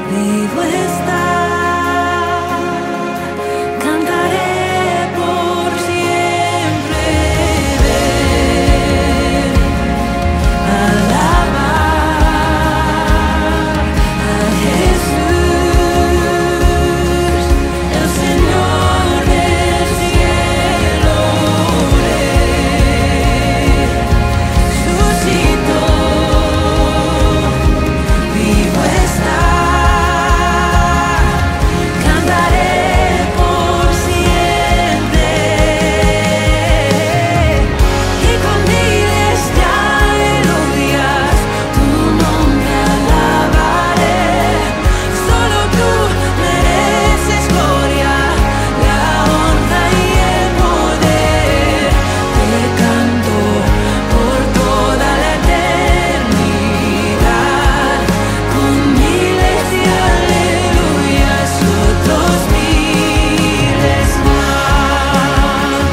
vivo está. Cantaré por siempre, ver, alabar a Jesús, el Señor del cielo, resucitó, vivo está. Cantaré por siempre y con miles de aleluyas tu nombre alabaré. Solo tú mereces gloria, la honra y el poder. Te canto por toda la eternidad, con miles de aleluyas, otros miles más.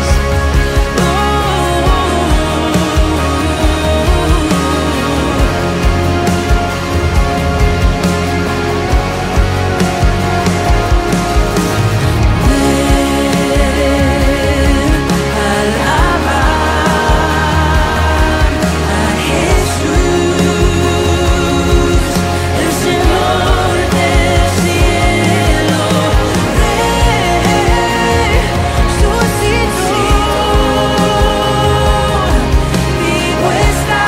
Alabar a Jesús, el Señor del cielo, resucitó, vivo está.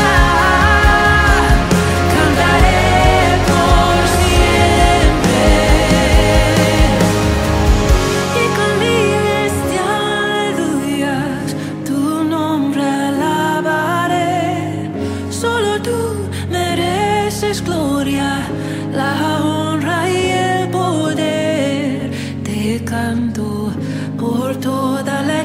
Cantaré por siempre y con miles de aleluyas tu nombre alabaré. Solo tú mereces gloria, la honra y el poder. Te canto por toda la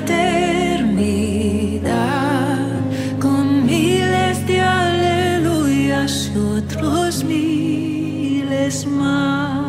eternidad, con miles de aleluyas y otros miles más.